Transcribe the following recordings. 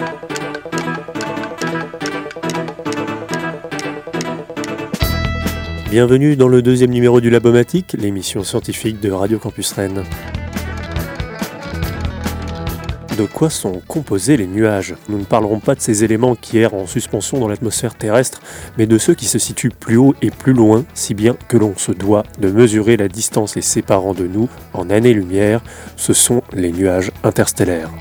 Bienvenue dans le deuxième numéro du Labomatique, l'émission scientifique de Radio Campus Rennes. De quoi sont composés les nuages ? Nous ne parlerons pas de ces éléments qui errent en suspension dans l'atmosphère terrestre, mais de ceux qui se situent plus haut et plus loin, si bien que l'on se doit de mesurer la distance les séparant de nous en années-lumière. Ce sont les nuages interstellaires.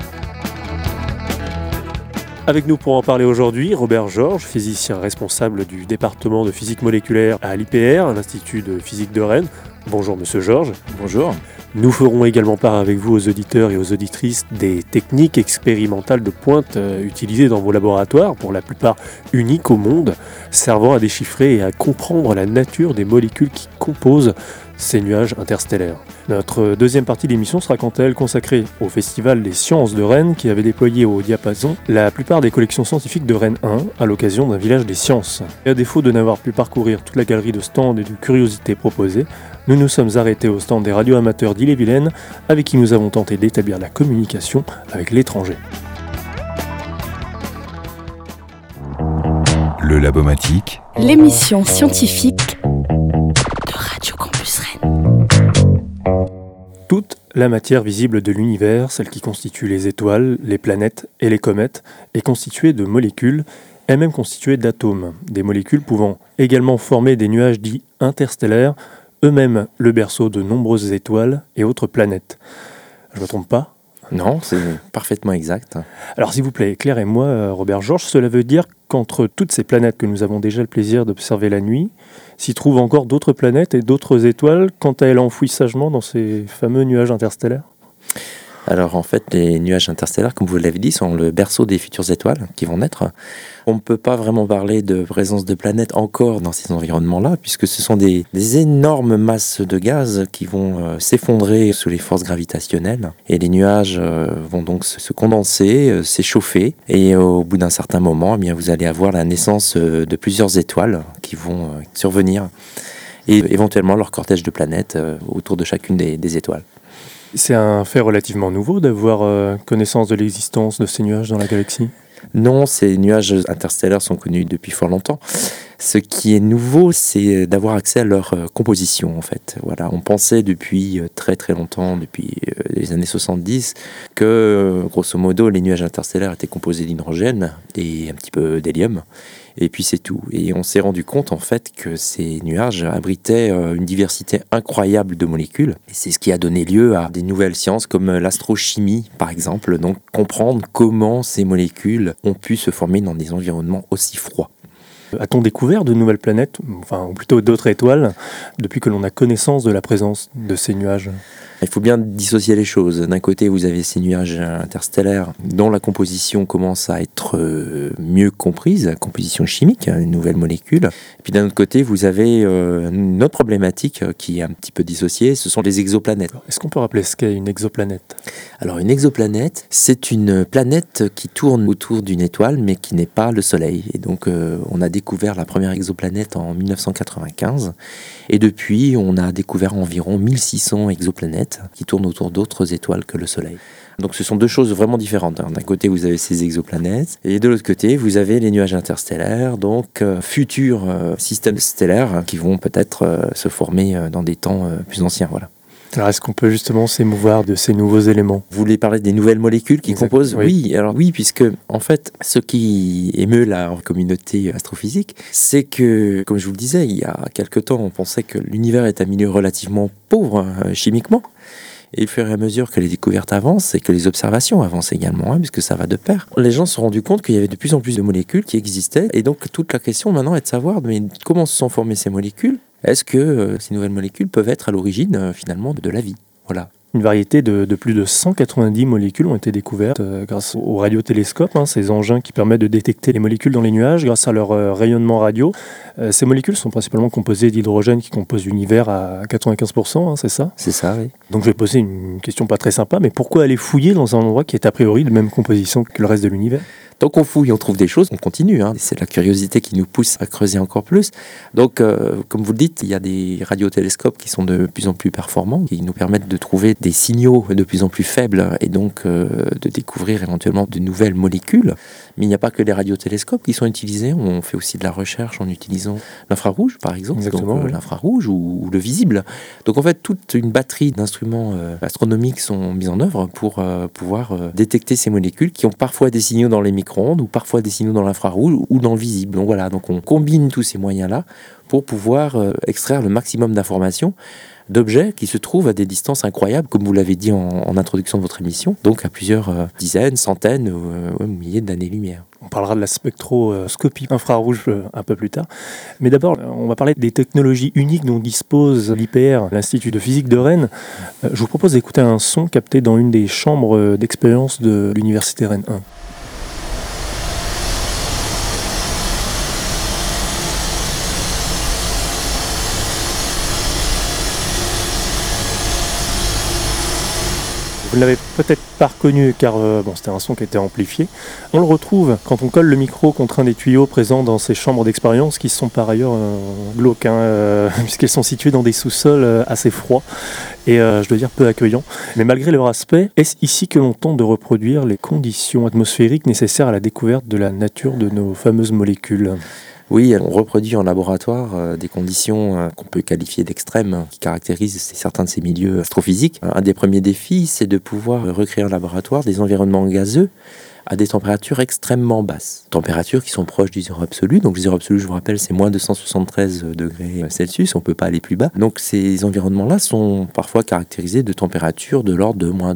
Avec nous pour en parler aujourd'hui, Robert Georges, physicien responsable du département de physique moléculaire à l'IPR, l'Institut de physique de Rennes. Bonjour Monsieur Georges. Bonjour. Nous ferons également part avec vous aux auditeurs et aux auditrices des techniques expérimentales de pointe utilisées dans vos laboratoires, pour la plupart uniques au monde, servant à déchiffrer et à comprendre la nature des molécules qui composent ces nuages interstellaires. Notre deuxième partie de l'émission sera quant à elle consacrée au Festival des Sciences de Rennes qui avait déployé au diapason la plupart des collections scientifiques de Rennes 1 à l'occasion d'un village des sciences. Et à défaut de n'avoir pu parcourir toute la galerie de stands et de curiosités proposées, nous nous sommes arrêtés au stand des radioamateurs d'Ille-et-Vilaine avec qui nous avons tenté d'établir la communication avec l'étranger. Le Labomatique, l'émission scientifique de Radio Campus Rennes. Toute la matière visible de l'univers, celle qui constitue les étoiles, les planètes et les comètes, est constituée de molécules, et même constituée d'atomes, des molécules pouvant également former des nuages dits interstellaires, eux-mêmes le berceau de nombreuses étoiles et autres planètes. Je ne me trompe pas ? Non, c'est parfaitement exact. Alors s'il vous plaît, éclairez-moi, Robert Georges, cela veut dire qu'entre toutes ces planètes que nous avons déjà le plaisir d'observer la nuit, s'y trouvent encore d'autres planètes et d'autres étoiles quand elles enfouissent sagement dans ces fameux nuages interstellaires ? Alors en fait, les nuages interstellaires, comme vous l'avez dit, sont le berceau des futures étoiles qui vont naître. On ne peut pas vraiment parler de présence de planètes encore dans ces environnements-là, puisque ce sont des énormes masses de gaz qui vont s'effondrer sous les forces gravitationnelles. Et les nuages vont donc se condenser, s'échauffer. Et au bout d'un certain moment, eh bien, vous allez avoir la naissance de plusieurs étoiles qui vont survenir. Et éventuellement leur cortège de planètes autour de chacune des étoiles. C'est un fait relativement nouveau d'avoir connaissance de l'existence de ces nuages dans la galaxie ? Non, ces nuages interstellaires sont connus depuis fort longtemps. Ce qui est nouveau, c'est d'avoir accès à leur composition, en fait. Voilà, on pensait depuis très très longtemps, depuis les années 70, que grosso modo les nuages interstellaires étaient composés d'hydrogène et un petit peu d'hélium. Et puis c'est tout. Et on s'est rendu compte en fait que ces nuages abritaient une diversité incroyable de molécules. Et c'est ce qui a donné lieu à des nouvelles sciences comme l'astrochimie par exemple. Donc comprendre comment ces molécules ont pu se former dans des environnements aussi froids. A-t-on découvert de nouvelles planètes, ou plutôt d'autres étoiles, depuis que l'on a connaissance de la présence de ces nuages ? Il faut bien dissocier les choses. D'un côté, vous avez ces nuages interstellaires dont la composition commence à être mieux comprise, la composition chimique, une nouvelle molécule. Et puis d'un autre côté, vous avez une autre problématique qui est un petit peu dissociée, ce sont les exoplanètes. Est-ce qu'on peut rappeler ce qu'est une exoplanète ? Alors une exoplanète, c'est une planète qui tourne autour d'une étoile, mais qui n'est pas le Soleil. Et donc on a découvert la première exoplanète en 1995. Et depuis, on a découvert environ 1600 exoplanètes qui tournent autour d'autres étoiles que le Soleil. Donc ce sont deux choses vraiment différentes. D'un côté, vous avez ces exoplanètes, et de l'autre côté, vous avez les nuages interstellaires, donc futurs systèmes stellaires qui vont peut-être se former dans des temps plus anciens. Voilà. Alors est-ce qu'on peut justement s'émouvoir de ces nouveaux éléments ? Vous voulez parler des nouvelles molécules qui composent ? Oui. Oui, puisque en fait, ce qui émeut la communauté astrophysique, c'est que, comme je vous le disais, il y a quelque temps, on pensait que l'univers est un milieu relativement pauvre chimiquement. Et au fur et à mesure que les découvertes avancent et que les observations avancent également, puisque ça va de pair, les gens se sont rendus compte qu'il y avait de plus en plus de molécules qui existaient. Et donc toute la question maintenant est de savoir mais comment se sont formées ces molécules ? Est-ce que ces nouvelles molécules peuvent être à l'origine finalement de la vie ? Voilà. Une variété de plus de 190 molécules ont été découvertes grâce aux radiotélescopes, ces engins qui permettent de détecter les molécules dans les nuages grâce à leur rayonnement radio. Ces molécules sont principalement composées d'hydrogène qui compose l'univers à 95%, c'est ça ? C'est ça, oui. Donc je vais poser une question pas très sympa, mais pourquoi aller fouiller dans un endroit qui est a priori de même composition que le reste de l'univers ? tant qu'on fouille, on trouve des choses, on continue. C'est la curiosité qui nous pousse à creuser encore plus. Donc, comme vous le dites, il y a des radiotélescopes qui sont de plus en plus performants, qui nous permettent de trouver des signaux de plus en plus faibles et donc de découvrir éventuellement de nouvelles molécules. Mais il n'y a pas que les radiotélescopes qui sont utilisés. On fait aussi de la recherche en utilisant l'infrarouge, par exemple. Exactement, donc, oui. l'infrarouge ou le visible. Donc en fait, toute une batterie d'instruments astronomiques sont mis en œuvre pour pouvoir détecter ces molécules qui ont parfois des signaux dans les micro-ondes ou parfois des signaux dans l'infrarouge ou dans le visible. Donc voilà, donc on combine tous ces moyens-là pour pouvoir extraire le maximum d'informations d'objets qui se trouvent à des distances incroyables, comme vous l'avez dit en introduction de votre émission, donc à plusieurs dizaines, centaines, milliers d'années-lumière. On parlera de la spectroscopie infrarouge un peu plus tard. Mais d'abord, on va parler des technologies uniques dont dispose l'IPR, l'Institut de physique de Rennes. Je vous propose d'écouter un son capté dans une des chambres d'expérience de l'Université Rennes 1. Vous ne l'avez peut-être pas reconnu car c'était un son qui était amplifié. On le retrouve quand on colle le micro contre un des tuyaux présents dans ces chambres d'expérience qui sont par ailleurs glauques, puisqu'elles sont situées dans des sous-sols assez froids et je dois dire peu accueillants. Mais malgré leur aspect, est-ce ici que l'on tente de reproduire les conditions atmosphériques nécessaires à la découverte de la nature de nos fameuses molécules ? Oui, on reproduit en laboratoire des conditions qu'on peut qualifier d'extrêmes, qui caractérisent certains de ces milieux astrophysiques. Un des premiers défis, c'est de pouvoir recréer en laboratoire des environnements gazeux à des températures extrêmement basses. Températures qui sont proches du zéro absolu. Donc le zéro absolu, je vous rappelle, c'est moins 273 degrés Celsius, on ne peut pas aller plus bas. Donc ces environnements-là sont parfois caractérisés de températures de l'ordre de moins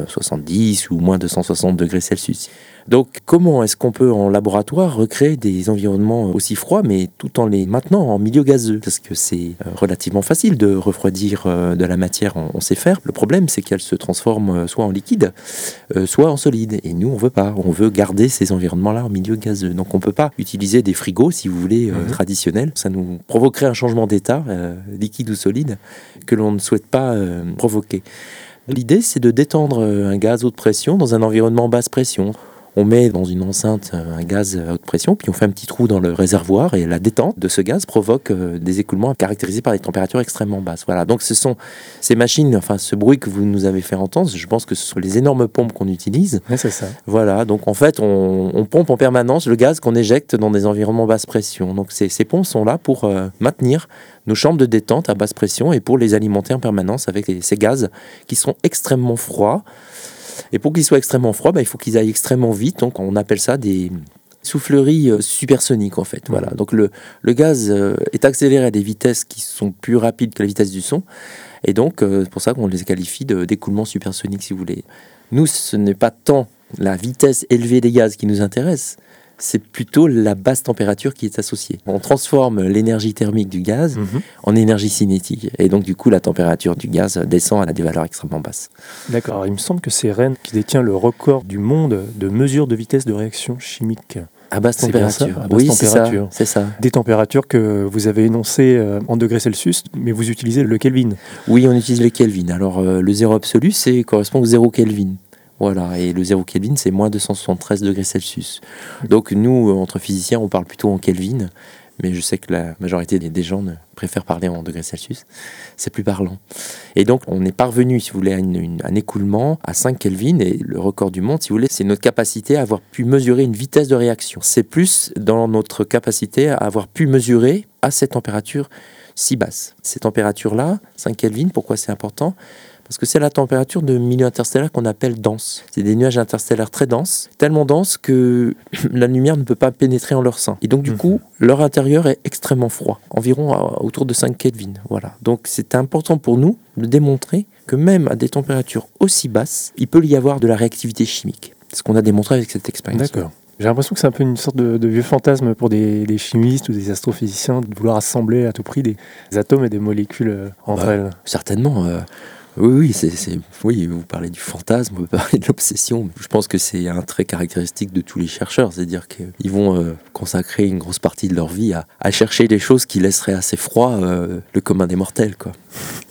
270 ou moins 260 degrés Celsius. Donc comment est-ce qu'on peut en laboratoire recréer des environnements aussi froids, mais tout en les maintenant en milieu gazeux? Parce que c'est relativement facile de refroidir de la matière, on sait faire. Le problème, c'est qu'elle se transforme soit en liquide, soit en solide. Et nous, on veut pas. On veut garder ces environnements-là en milieu gazeux. Donc on ne peut pas utiliser des frigos, si vous voulez, traditionnels. Ça nous provoquerait un changement d'état, liquide ou solide, que l'on ne souhaite pas provoquer. L'idée, c'est de détendre un gaz haute pression dans un environnement basse pression. On met dans une enceinte un gaz à haute pression, puis on fait un petit trou dans le réservoir et la détente de ce gaz provoque des écoulements caractérisés par des températures extrêmement basses. Voilà, donc ce sont ces machines, enfin ce bruit que vous nous avez fait entendre, je pense que ce sont les énormes pompes qu'on utilise. Oui, c'est ça. Voilà, donc en fait on pompe en permanence le gaz qu'on éjecte dans des environnements basse pression. Donc ces pompes sont là pour maintenir nos chambres de détente à basse pression et pour les alimenter en permanence avec ces gaz qui sont extrêmement froids. Et pour qu'ils soient extrêmement froids, il faut qu'ils aillent extrêmement vite. Donc on appelle ça des souffleries supersoniques en fait. Voilà. Donc le gaz est accéléré à des vitesses qui sont plus rapides que la vitesse du son. Et donc c'est pour ça qu'on les qualifie d'écoulement supersonique si vous voulez. Nous, ce n'est pas tant la vitesse élevée des gaz qui nous intéresse, c'est plutôt la basse température qui est associée. On transforme l'énergie thermique du gaz en énergie cinétique. Et donc, du coup, la température du gaz descend à des valeurs extrêmement basses. D'accord. Alors, il me semble que c'est Rennes qui détient le record du monde de mesure de vitesse de réaction chimique. À basse température. À basse température. C'est ça. Des températures que vous avez énoncées en degrés Celsius, mais vous utilisez le Kelvin. Oui, on utilise le Kelvin. Alors, le zéro absolu, correspond au 0 Kelvin. Voilà, et le 0 Kelvin, c'est moins 273 degrés Celsius. Donc nous, entre physiciens, on parle plutôt en Kelvin, mais je sais que la majorité des gens préfèrent parler en degrés Celsius. C'est plus parlant. Et donc, on est parvenu, si vous voulez, à un écoulement à 5 Kelvin, et le record du monde, si vous voulez, c'est notre capacité à avoir pu mesurer une vitesse de réaction. C'est plus dans notre capacité à avoir pu mesurer à cette température si basse. Ces températures-là, 5 Kelvin, pourquoi c'est important ? Parce que c'est la température de milieu interstellaire qu'on appelle dense. C'est des nuages interstellaires très denses, tellement denses que la lumière ne peut pas pénétrer en leur sein. Et donc du coup, leur intérieur est extrêmement froid, environ autour de 5 Kelvin. Voilà. Donc c'est important pour nous de démontrer que même à des températures aussi basses, il peut y avoir de la réactivité chimique. C'est ce qu'on a démontré avec cette expérience. D'accord. J'ai l'impression que c'est un peu une sorte de vieux fantasme pour des chimistes ou des astrophysiciens de vouloir assembler à tout prix des atomes et des molécules entre elles. Certainement. Oui, oui, vous parlez du fantasme, vous parlez de l'obsession. Je pense que c'est un trait caractéristique de tous les chercheurs, c'est-à-dire qu'ils vont consacrer une grosse partie de leur vie à chercher des choses qui laisseraient assez froid le commun des mortels, quoi.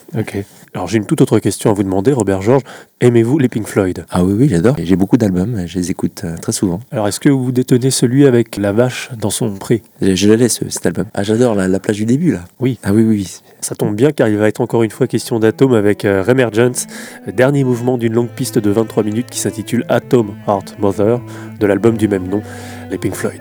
Ok. Alors j'ai une toute autre question à vous demander, Robert Georges. Aimez-vous les Pink Floyd? Ah oui, j'adore. J'ai beaucoup d'albums, je les écoute très souvent. Alors est-ce que vous détenez celui avec la vache dans son pré? Je l'ai, cet album. Ah, j'adore la plage du début, là. Oui. Ah oui. Ça tombe bien car il va être encore une fois question d'Atom avec Remergence, dernier mouvement d'une longue piste de 23 minutes qui s'intitule Atom Heart Mother, de l'album du même nom, les Pink Floyd.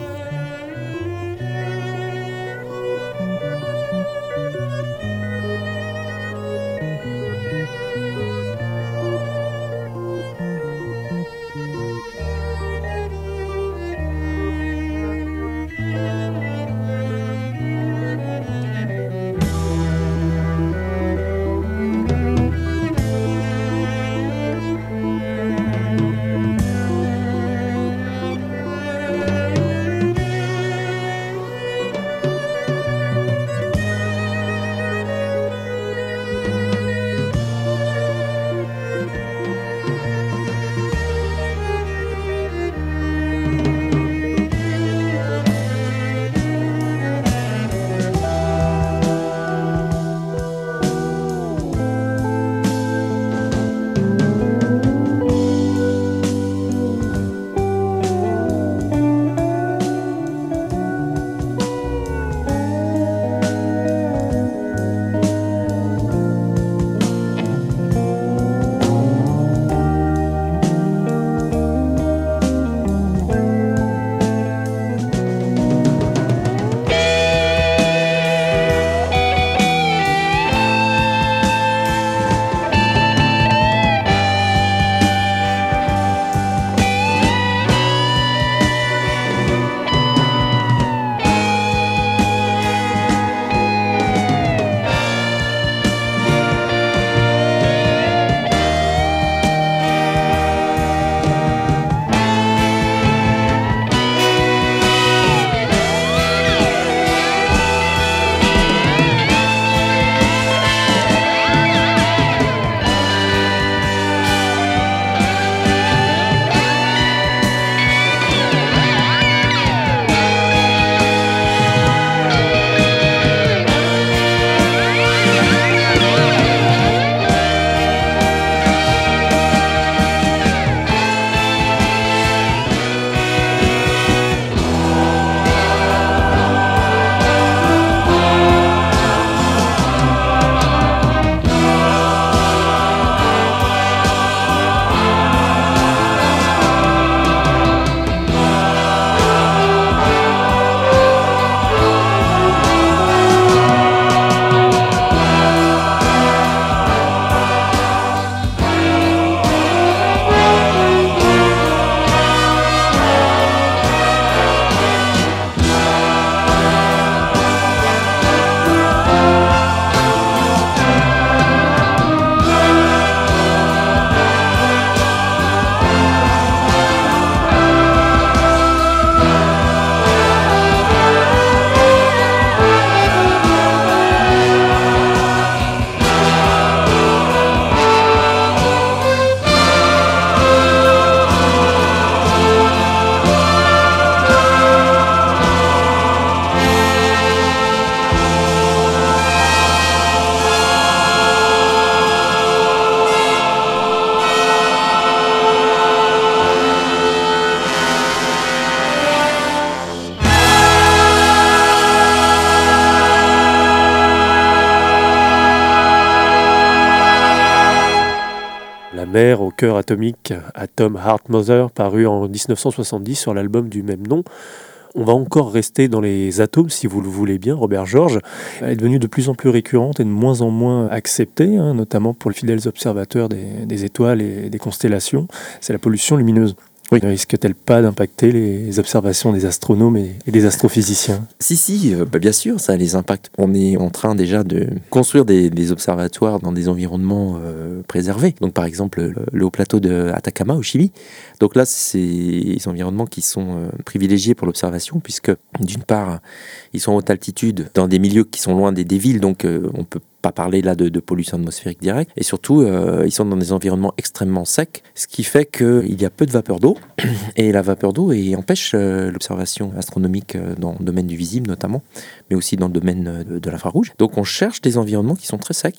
Mère au cœur atomique, Atom Heart Mother, paru en 1970 sur l'album du même nom. On va encore rester dans les atomes, si vous le voulez bien, Robert Georges. Elle est devenue de plus en plus récurrente et de moins en moins acceptée, notamment pour les fidèles observateurs des étoiles et des constellations. C'est la pollution lumineuse. Oui. Ne risque-t-elle pas d'impacter les observations des astronomes et des astrophysiciens ? Si, bien sûr, ça les impacte. On est en train déjà de construire des observatoires dans des environnements préservés. Donc par exemple, le haut plateau de Atacama au Chili. Donc là, c'est des environnements qui sont privilégiés pour l'observation, puisque d'une part, ils sont en haute altitude, dans des milieux qui sont loin des villes, donc on peut pas parler là de pollution atmosphérique directe, et surtout ils sont dans des environnements extrêmement secs, ce qui fait qu'il y a peu de vapeur d'eau, et la vapeur d'eau empêche l'observation astronomique dans le domaine du visible notamment, mais aussi dans le domaine de l'infrarouge. Donc on cherche des environnements qui sont très secs,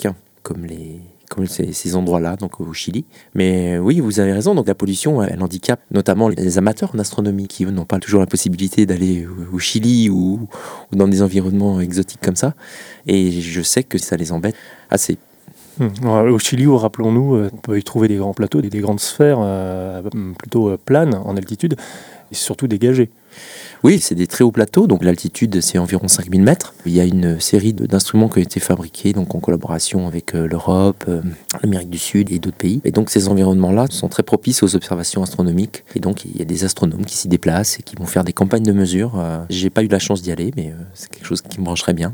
comme ces endroits-là, donc au Chili. Mais oui, vous avez raison, donc la pollution, elle handicape notamment les amateurs en astronomie qui, eux, n'ont pas toujours la possibilité d'aller au Chili ou dans des environnements exotiques comme ça. Et je sais que ça les embête assez. Au Chili, rappelons-nous, on peut y trouver des grands plateaux, des grandes sphères plutôt planes en altitude et surtout dégagées. Oui, c'est des très hauts plateaux, donc l'altitude c'est environ 5000 mètres. Il y a une série d'instruments qui ont été fabriqués donc en collaboration avec l'Europe, l'Amérique du Sud et d'autres pays. Et donc ces environnements-là sont très propices aux observations astronomiques. Et donc il y a des astronomes qui s'y déplacent et qui vont faire des campagnes de mesure. J'ai pas eu la chance d'y aller, mais c'est quelque chose qui me brancherait bien.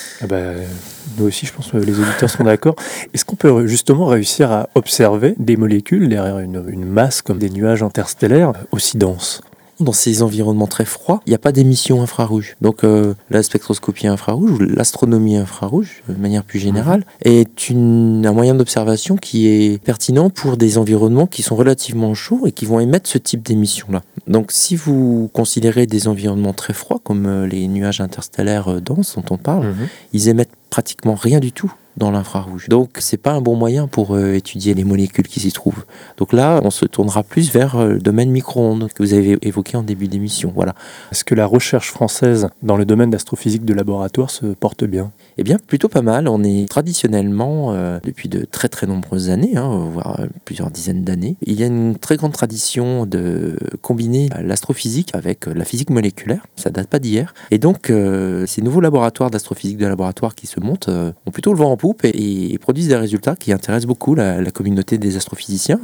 Nous aussi, je pense que les auditeurs sont d'accord. Est-ce qu'on peut justement réussir à observer des molécules derrière une masse comme des nuages interstellaires aussi denses ? Dans ces environnements très froids, il n'y a pas d'émissions infrarouges. Donc la spectroscopie infrarouge ou l'astronomie infrarouge, de manière plus générale, est un moyen d'observation qui est pertinent pour des environnements qui sont relativement chauds et qui vont émettre ce type d'émissions-là. Donc si vous considérez des environnements très froids, comme les nuages interstellaires denses dont on parle, ils émettent pratiquement rien du tout dans l'infrarouge. Donc c'est pas un bon moyen pour étudier les molécules qui s'y trouvent. Donc là, on se tournera plus vers le domaine micro-ondes que vous avez évoqué en début d'émission. Voilà. Est-ce que la recherche française dans le domaine d'astrophysique de laboratoire se porte bien ? Eh bien, plutôt pas mal. On est traditionnellement, depuis de très très nombreuses années, voire plusieurs dizaines d'années, il y a une très grande tradition de combiner l'astrophysique avec la physique moléculaire. Ça date pas d'hier. Et donc, ces nouveaux laboratoires d'astrophysique de laboratoire qui se montent ont plutôt le vent en poupe et produisent des résultats qui intéressent beaucoup la communauté des astrophysiciens.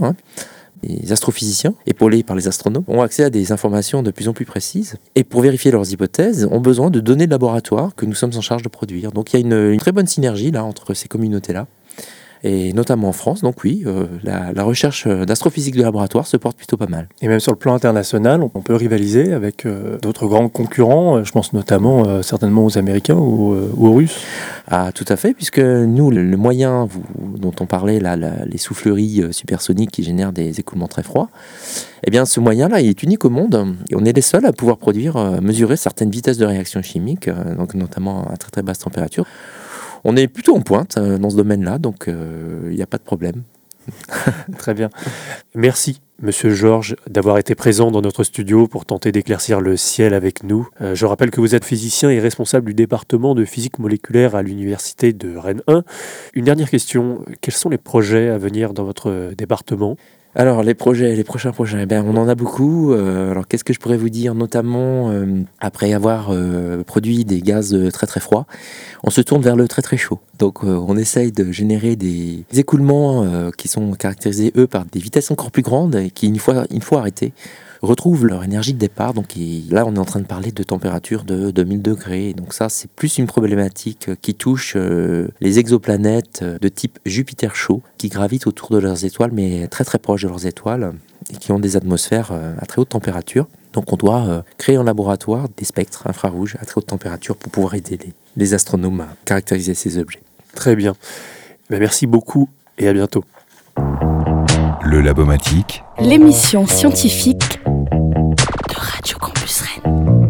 Les astrophysiciens, épaulés par les astronomes, ont accès à des informations de plus en plus précises et pour vérifier leurs hypothèses, ont besoin de données de laboratoire que nous sommes en charge de produire. Donc il y a une très bonne synergie là entre ces communautés-là. Et notamment en France, donc oui, la recherche d'astrophysique de laboratoire se porte plutôt pas mal. Et même sur le plan international, on peut rivaliser avec d'autres grands concurrents, je pense notamment certainement aux Américains ou aux Russes. Ah, tout à fait, puisque nous, le moyen dont on parlait, là, les souffleries supersoniques qui génèrent des écoulements très froids, eh bien ce moyen-là il est unique au monde et on est les seuls à pouvoir mesurer certaines vitesses de réaction chimique, donc notamment à très très basse température. On est plutôt en pointe dans ce domaine-là, donc il n'y a pas de problème. Très bien. Merci, Monsieur Georges, d'avoir été présent dans notre studio pour tenter d'éclaircir le ciel avec nous. Je rappelle que vous êtes physicien et responsable du département de physique moléculaire à l'université de Rennes 1. Une dernière question, quels sont les projets à venir dans votre département ? Alors les prochains projets, on en a beaucoup. Alors qu'est-ce que je pourrais vous dire, notamment après avoir produit des gaz très très froids, on se tourne vers le très très chaud. Donc on essaye de générer des écoulements qui sont caractérisés eux par des vitesses encore plus grandes et qui une fois arrêtés retrouvent leur énergie de départ. Donc là on est en train de parler de température de 2000 degrés. Donc ça c'est plus une problématique qui touche les exoplanètes de type Jupiter chaud qui gravitent autour de leurs étoiles mais très très proches de leurs étoiles et qui ont des atmosphères à très haute température. Donc on doit créer en laboratoire des spectres infrarouges à très haute température pour pouvoir aider les astronomes à caractériser ces objets. Très bien. Merci beaucoup et à bientôt. Le Labomatique, l'émission scientifique de Radio Campus Rennes.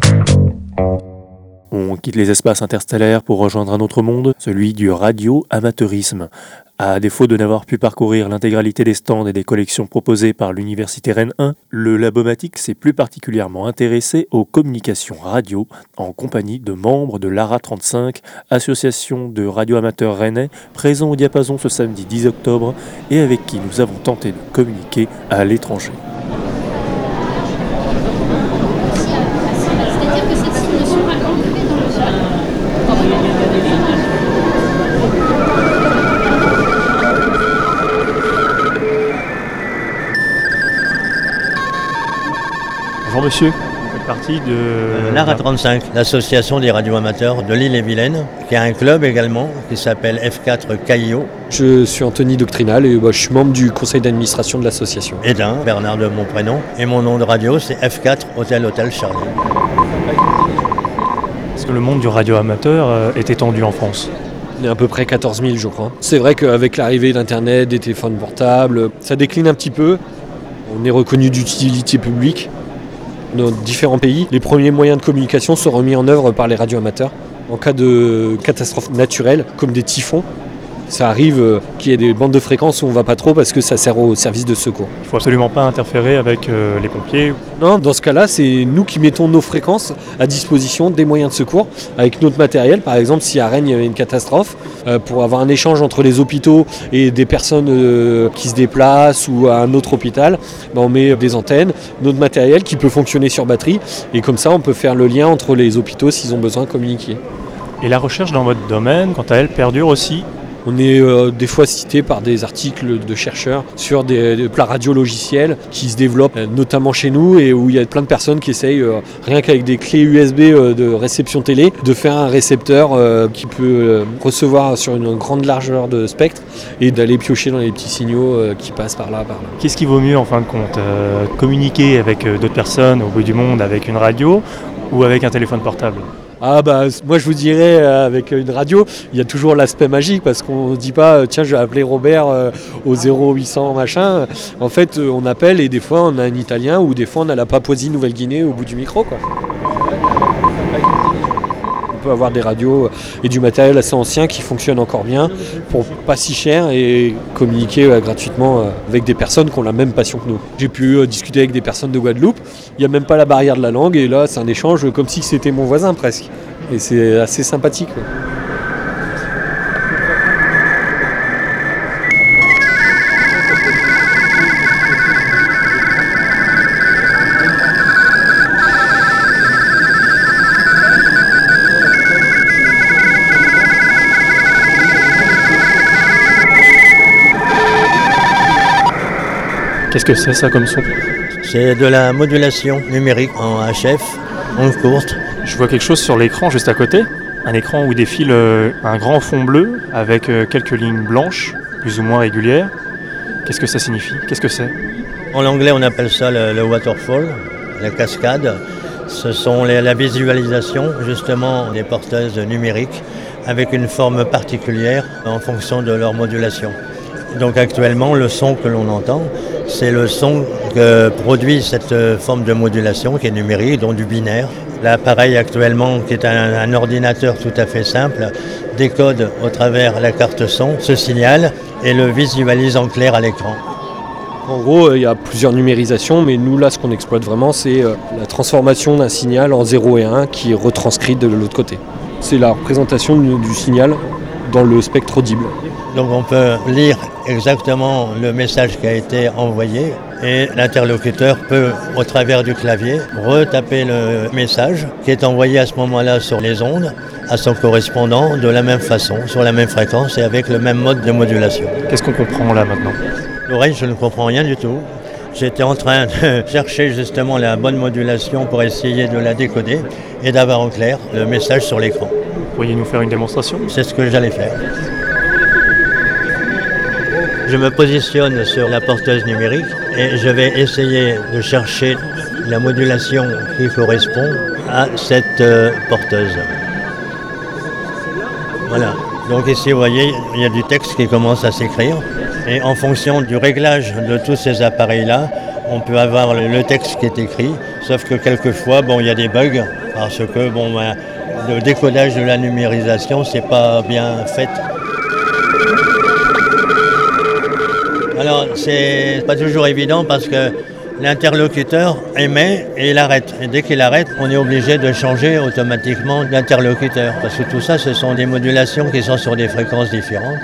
On quitte les espaces interstellaires pour rejoindre un autre monde, celui du radio-amateurisme. À défaut de n'avoir pu parcourir l'intégralité des stands et des collections proposées par l'Université Rennes 1, le Labomatique s'est plus particulièrement intéressé aux communications radio en compagnie de membres de l'ARA 35, association de radioamateurs rennais, présents au diapason ce samedi 10 octobre et avec qui nous avons tenté de communiquer à l'étranger. Bonjour monsieur, vous faites partie de... l'ARA 35, l'association des radioamateurs de l'île-et-Vilaine, qui a un club également qui s'appelle F4 CAIO. Je suis Anthony Doctrinal et je suis membre du conseil d'administration de l'association. Edin, Bernard de mon prénom, et mon nom de radio c'est F4 Hôtel Charlie. Est-ce que le monde du radioamateur est étendu en France ? On est à peu près 14 000 je crois. C'est vrai qu'avec l'arrivée d'Internet, des téléphones portables, ça décline un petit peu. On est reconnu d'utilité publique. Dans différents pays, les premiers moyens de communication sont remis en œuvre par les radioamateurs. En cas de catastrophe naturelle, comme des typhons, Ça arrive qu'il y ait des bandes de fréquences où on va pas trop parce que ça sert au service de secours. Il faut absolument pas interférer avec les pompiers. Non, dans ce cas-là, c'est nous qui mettons nos fréquences à disposition des moyens de secours avec notre matériel. Par exemple, si à Rennes il y avait une catastrophe, pour avoir un échange entre les hôpitaux et des personnes qui se déplacent ou à un autre hôpital, on met des antennes, notre matériel qui peut fonctionner sur batterie et comme ça on peut faire le lien entre les hôpitaux s'ils ont besoin de communiquer. Et la recherche dans votre domaine, quant à elle, perdure aussi. On est des fois cité par des articles de chercheurs sur des plats radiologiciels qui se développent notamment chez nous et où il y a plein de personnes qui essayent, rien qu'avec des clés USB de réception télé, de faire un récepteur qui peut recevoir sur une grande largeur de spectre et d'aller piocher dans les petits signaux qui passent par là. Qu'est-ce qui vaut mieux en fin de compte, communiquer avec d'autres personnes au bout du monde avec une radio ou avec un téléphone portable ? Moi je vous dirais avec une radio, il y a toujours l'aspect magique parce qu'on ne dit pas tiens je vais appeler Robert au 0800 machin. En fait on appelle et des fois on a un Italien ou des fois on a la Papouasie-Nouvelle-Guinée au bout du micro quoi. On peut avoir des radios et du matériel assez ancien qui fonctionne encore bien pour pas si cher et communiquer gratuitement avec des personnes qui ont la même passion que nous. J'ai pu discuter avec des personnes de Guadeloupe, il n'y a même pas la barrière de la langue et là c'est un échange comme si c'était mon voisin presque. Et c'est assez sympathique. Quoi. Qu'est-ce que c'est ça comme son ? C'est de la modulation numérique en HF, onde courte. Je vois quelque chose sur l'écran juste à côté. Un écran où défile un grand fond bleu avec quelques lignes blanches, plus ou moins régulières. Qu'est-ce que ça signifie ? Qu'est-ce que c'est ? En anglais, on appelle ça le waterfall, la cascade. Ce sont la visualisation justement des porteuses numériques avec une forme particulière en fonction de leur modulation. Donc actuellement, le son que l'on entend, c'est le son que produit cette forme de modulation qui est numérique, donc du binaire. L'appareil actuellement, qui est un ordinateur tout à fait simple, décode au travers la carte son ce signal et le visualise en clair à l'écran. En gros, il y a plusieurs numérisations, mais nous, là, ce qu'on exploite vraiment, c'est la transformation d'un signal en 0 et 1 qui est retranscrit de l'autre côté. C'est la représentation du signal dans le spectre audible. Donc on peut lire exactement le message qui a été envoyé et l'interlocuteur peut, au travers du clavier, retaper le message qui est envoyé à ce moment-là sur les ondes à son correspondant de la même façon, sur la même fréquence et avec le même mode de modulation. Qu'est-ce qu'on comprend là maintenant ? L'oreille, je ne comprends rien du tout. J'étais en train de chercher justement la bonne modulation pour essayer de la décoder et d'avoir en clair le message sur l'écran. Pourriez nous faire une démonstration ? C'est ce que j'allais faire. Je me positionne sur la porteuse numérique et je vais essayer de chercher la modulation qui correspond à cette porteuse. Voilà. Donc ici, vous voyez, il y a du texte qui commence à s'écrire. Et en fonction du réglage de tous ces appareils-là, on peut avoir le texte qui est écrit. Sauf que quelquefois, il y a des bugs parce que le décodage de la numérisation, c'est pas bien fait. Alors, c'est pas toujours évident parce que l'interlocuteur émet et il arrête. Et dès qu'il arrête, on est obligé de changer automatiquement d'interlocuteur. Parce que tout ça, ce sont des modulations qui sont sur des fréquences différentes.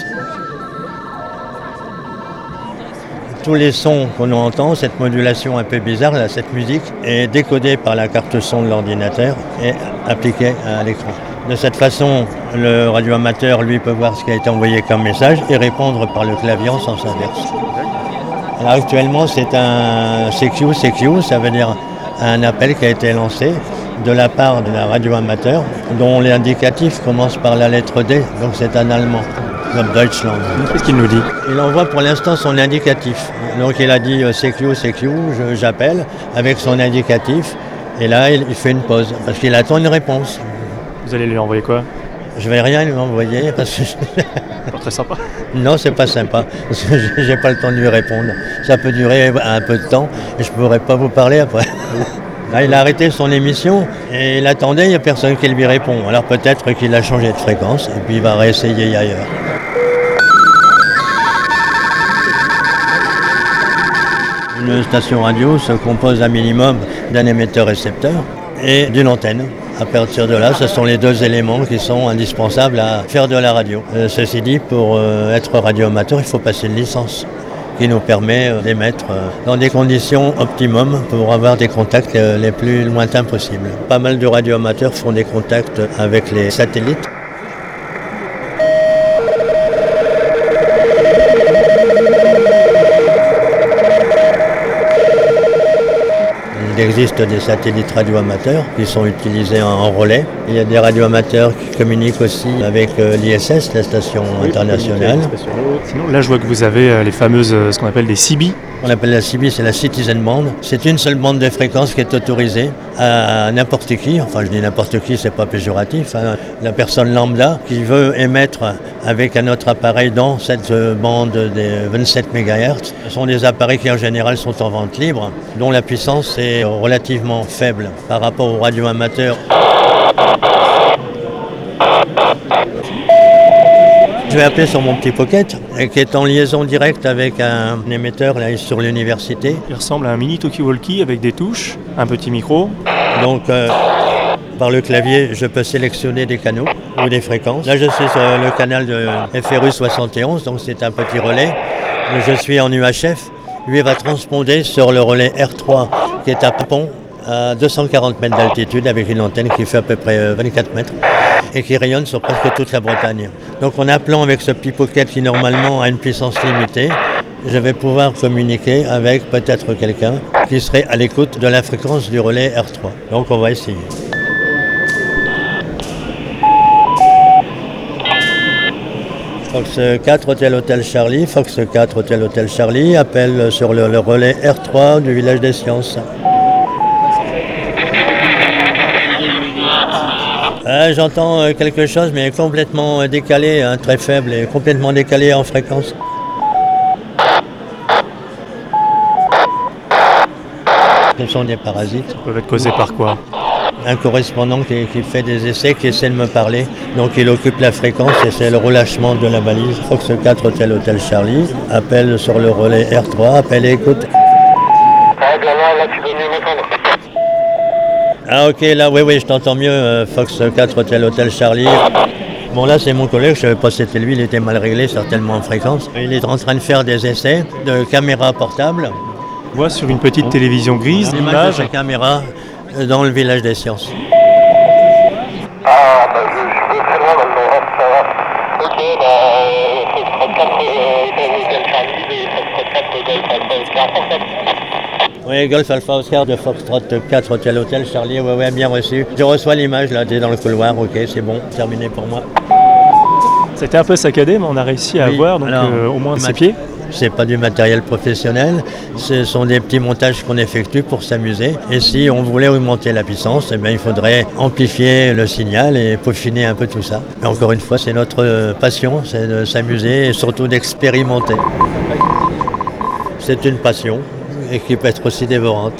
Tous les sons qu'on entend, cette modulation un peu bizarre, là, cette musique, est décodée par la carte son de l'ordinateur et appliquée à l'écran. De cette façon, le radioamateur, lui, peut voir ce qui a été envoyé comme message et répondre par le clavier en sens inverse. Alors, actuellement, c'est un CQ, ça veut dire un appel qui a été lancé de la part de la radioamateur, dont l'indicatif commence par la lettre D, donc c'est un allemand, comme Deutschland. Qu'est-ce qu'il nous dit ? Il envoie pour l'instant son indicatif. Donc il a dit CQ, j'appelle avec son indicatif. Et là, il fait une pause parce qu'il attend une réponse. Vous allez lui envoyer quoi ? Je vais rien lui envoyer parce que Pas très sympa. non, c'est pas sympa parce que j'ai pas le temps de lui répondre. Ça peut durer un peu de temps et je pourrais pas vous parler après. Là, il a arrêté son émission et il attendait, il n'y a personne qui lui répond. Alors peut-être qu'il a changé de fréquence et puis il va réessayer ailleurs. Une station radio se compose un minimum d'un émetteur-récepteur et d'une antenne. À partir de là, ce sont les deux éléments qui sont indispensables à faire de la radio. Ceci dit, pour être radioamateur, il faut passer une licence qui nous permet d'émettre dans des conditions optimum pour avoir des contacts les plus lointains possibles. Pas mal de radioamateurs font des contacts avec les satellites. Il existe des satellites radioamateurs qui sont utilisés en relais. Il y a des radioamateurs qui communiquent aussi avec l'ISS, la station internationale. Sinon, là, je vois que vous avez les fameuses, ce qu'on appelle des CB. On appelle la CB, c'est la Citizen Band. C'est une seule bande de fréquence qui est autorisée à n'importe qui. Enfin, je dis n'importe qui, c'est pas péjoratif. La personne lambda qui veut émettre avec un autre appareil dans cette bande des 27 MHz. Ce sont des appareils qui en général sont en vente libre, dont la puissance est relativement faible par rapport aux radioamateurs. Je vais appeler sur mon petit pocket, qui est en liaison directe avec un émetteur là, sur l'université. Il ressemble à un mini talkie-walkie avec des touches, un petit micro. Donc, par le clavier, je peux sélectionner des canaux ou des fréquences. Là, je suis sur le canal de FRU 71, donc c'est un petit relais. Je suis en UHF. Lui va transponder sur le relais R3, qui est à pont, à 240 mètres d'altitude, avec une antenne qui fait à peu près 24 mètres. Et qui rayonne sur presque toute la Bretagne. Donc en appelant avec ce petit pocket qui normalement a une puissance limitée, je vais pouvoir communiquer avec peut-être quelqu'un qui serait à l'écoute de la fréquence du relais R3. Donc on va essayer. Fox 4 Hôtel Charlie, Fox 4 Hôtel Charlie, appelle sur le relais R3 du village des Sciences. J'entends quelque chose, mais complètement décalé, très faible et complètement décalé en fréquence. Ce sont des parasites. Ça peut être causé par quoi? Un correspondant qui fait des essais, qui essaie de me parler. Donc il occupe la fréquence et c'est le relâchement de la balise. Fox 4 Hôtel Charlie, appelle sur le relais R3, appelle et écoute. Ah ok, là oui, je t'entends mieux, Fox 4 Hôtel Charlie. Bon là c'est mon collègue, je ne savais pas si c'était lui, il était mal réglé certainement en fréquence. Il est en train de faire des essais de caméras portables. On voit sur une petite télévision grise l'image de sa caméra dans le village des Sciences. Ah bah je vais très loin maintenant, ça va. Ok, Fox 4 Hôtel Charlie, Fox 4 Hôtel Oui, Golf Alpha Oscar de Foxtrot 4 Hôtel Charlie, ouais, bien reçu. Je reçois l'image là, t'es dans le couloir, ok, c'est bon, terminé pour moi. C'était un peu saccadé, mais on a réussi à avoir donc, au moins de ses pieds. C'est pas du matériel professionnel, ce sont des petits montages qu'on effectue pour s'amuser. Et si on voulait augmenter la puissance, eh bien, il faudrait amplifier le signal et peaufiner un peu tout ça. Mais encore une fois, c'est notre passion, c'est de s'amuser et surtout d'expérimenter. C'est une passion et qui peut être aussi dévorante.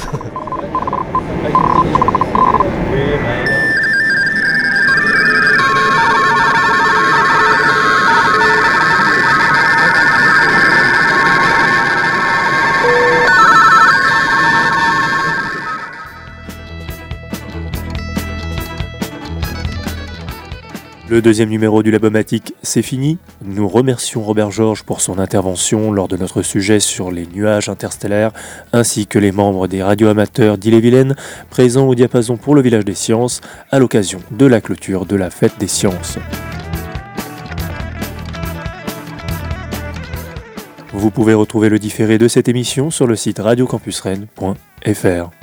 Le deuxième numéro du Labomatique, c'est fini. Nous remercions Robert Georges pour son intervention lors de notre sujet sur les nuages interstellaires, ainsi que les membres des radioamateurs d'Ille-et-Vilaine, présents au diapason pour le Village des Sciences, à l'occasion de la clôture de la Fête des Sciences. Vous pouvez retrouver le différé de cette émission sur le site radiocampusrennes.fr.